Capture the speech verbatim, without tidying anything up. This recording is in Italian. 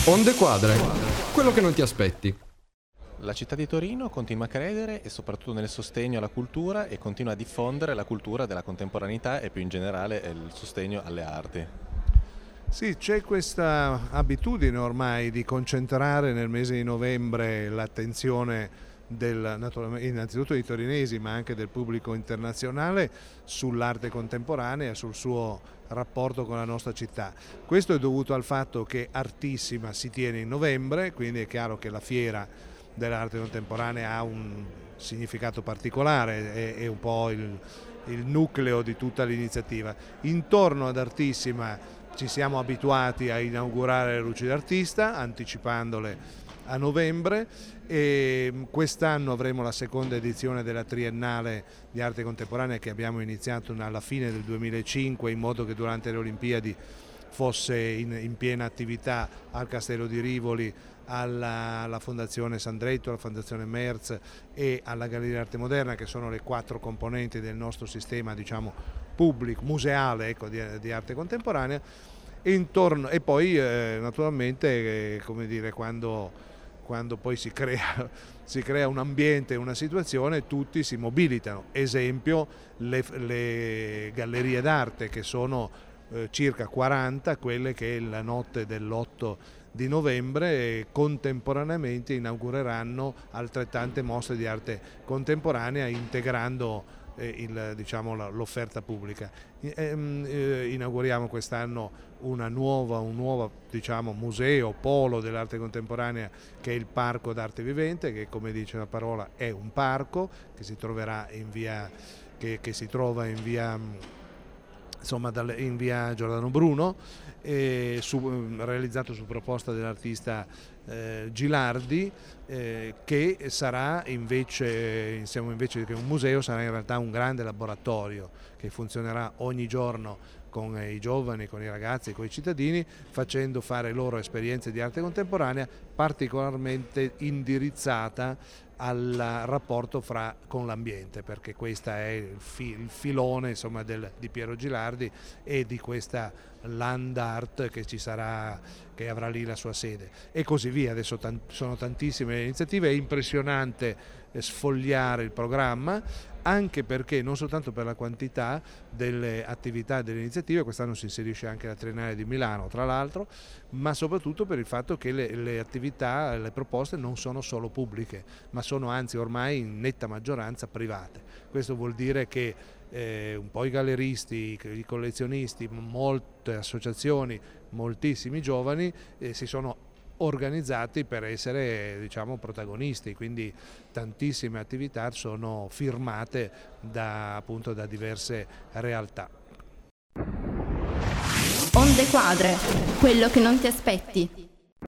Onde Quadre, quello che non ti aspetti. La città di Torino continua a credere e soprattutto nel sostegno alla cultura e continua a diffondere la cultura della contemporaneità e più in generale il sostegno alle arti. Sì, c'è questa abitudine ormai di concentrare nel mese di novembre l'attenzione del, naturalmente, innanzitutto dei torinesi ma anche del pubblico internazionale sull'arte contemporanea, sul suo rapporto con la nostra città. Questo è dovuto al fatto che Artissima si tiene in novembre, quindi è chiaro che la fiera dell'arte contemporanea ha un significato particolare, è, è un po' il, il nucleo di tutta l'iniziativa. Intorno ad Artissima ci siamo abituati a inaugurare le luci d'artista, anticipandole a novembre, e quest'anno avremo la seconda edizione della Triennale di Arte Contemporanea che abbiamo iniziato alla fine del duemilacinque in modo che durante le Olimpiadi fosse in, in piena attività al Castello di Rivoli, alla, alla Fondazione Sandretto, alla Fondazione Merz e alla Galleria Arte Moderna, che sono le quattro componenti del nostro sistema, diciamo, pubblico, museale, ecco, di, di arte contemporanea. E, intorno, e poi eh, naturalmente eh, come dire, quando quando poi si crea, si crea un ambiente, una situazione, tutti si mobilitano. Esempio, le, le gallerie d'arte, che sono eh, circa quaranta, quelle che la notte dell'otto di novembre eh, contemporaneamente inaugureranno altrettante mostre di arte contemporanea, integrando eh, il, diciamo, l'offerta pubblica. Eh, eh, inauguriamo quest'anno una nuova, un nuovo, diciamo, museo, polo dell'arte contemporanea, che è il Parco d'Arte Vivente, che, come dice la parola, è un parco che si troverà in via, che, che si trova in via, insomma, in via Giordano Bruno, e su, realizzato su proposta dell'artista eh, Gilardi, eh, che sarà invece, insieme invece che un museo, sarà in realtà un grande laboratorio che funzionerà ogni giorno con i giovani, con i ragazzi, con i cittadini, facendo fare loro esperienze di arte contemporanea particolarmente indirizzata al rapporto fra, con l'ambiente, perché questo è il, fi, il filone, insomma, del, di Piero Gilardi e di questa land art che ci sarà, che avrà lì la sua sede, e così via. Adesso tan, sono tantissime le iniziative, è impressionante sfogliare il programma, anche perché non soltanto per la quantità delle attività e delle iniziative, quest'anno si inserisce anche la Triennale di Milano tra l'altro, ma soprattutto per il fatto che le, le attività, le proposte non sono solo pubbliche, ma sono anzi ormai in netta maggioranza private. Questo vuol dire che eh, un po' i galleristi, i collezionisti, molte associazioni, moltissimi giovani eh, si sono organizzati per essere, diciamo, protagonisti, quindi tantissime attività sono firmate da, appunto, da diverse realtà. Onde Quadre, quello che non ti aspetti.